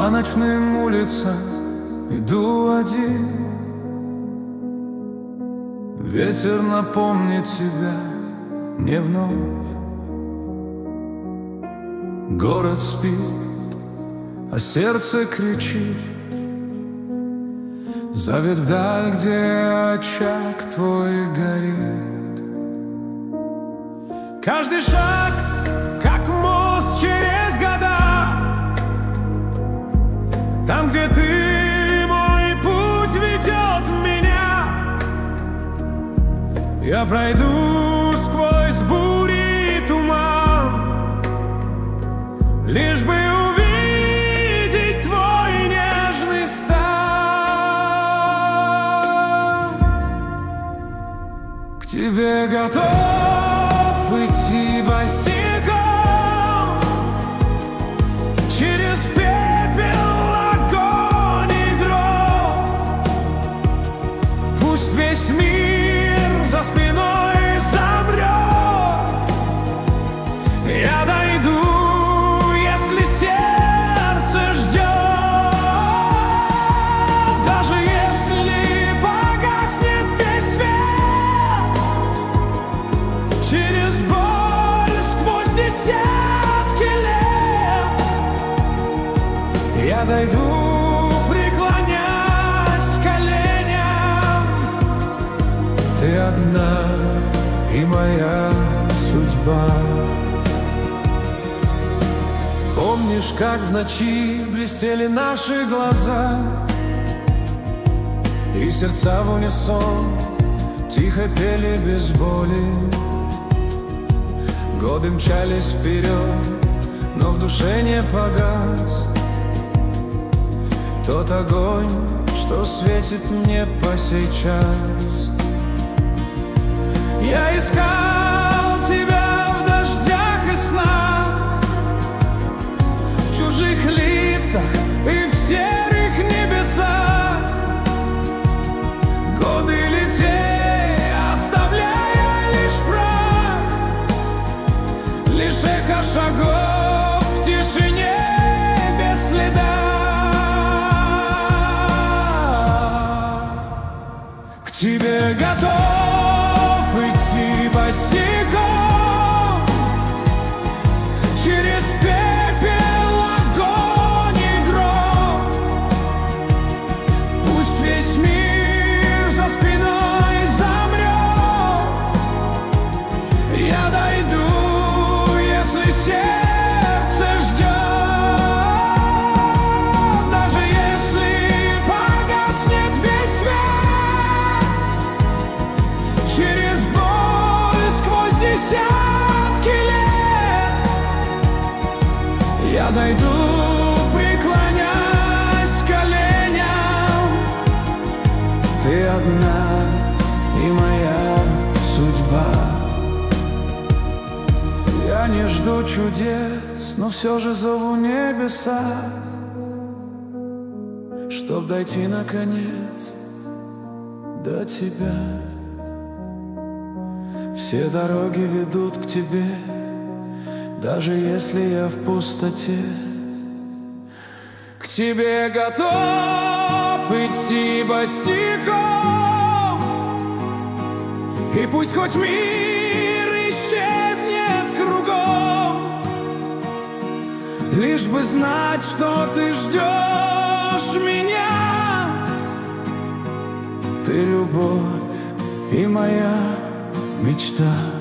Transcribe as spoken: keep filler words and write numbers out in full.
По ночным улицам иду один. Ветер напомнит тебя не вновь. Город спит, а сердце кричит. Зовет вдаль, где очаг твой горит. Каждый шаг, как мост через года. Там, где ты, мой путь ведет меня. Я пройду сквозь бури и туман, лишь бы увидеть твой нежный стан. К тебе готов идти босиком через пепел, огонь и гром. Пусть весь мир за спиной замрет, я дойду, если сердце ждет. Даже если погаснет весь свет, через боль сквозь десятки лет я дойду, преклонясь коленям. Ты одна и моя судьба. Помнишь, как в ночи блестели наши глаза, и сердца в унисон тихо пели без боли. Годы мчались вперед, но в душе не погас тот огонь, что светит мне по сей час. Я искал тебя в дождях и снах, в чужих лицах и в серых небесах. Годы летели, оставляя лишь прах, лишь эхо шагов в тишине без следа. К тебе готов идти босиком через пепел, огонь и гром. Пусть весь мир за спиной замрет, я дойду, если сердце ждет. Даже если погаснет весь свет, через боль сквозь десятки лет я дойду, преклонясь коленям. Ты одна и моя судьба. Я не жду чудес, но все же зову небеса, чтоб дойти наконец до тебя. Все дороги ведут к тебе, даже если я в пустоте. К тебе готов идти босиком, и пусть хоть мир исчезнет кругом, лишь бы знать, что ты ждешь меня. Ты любовь и моя мечта.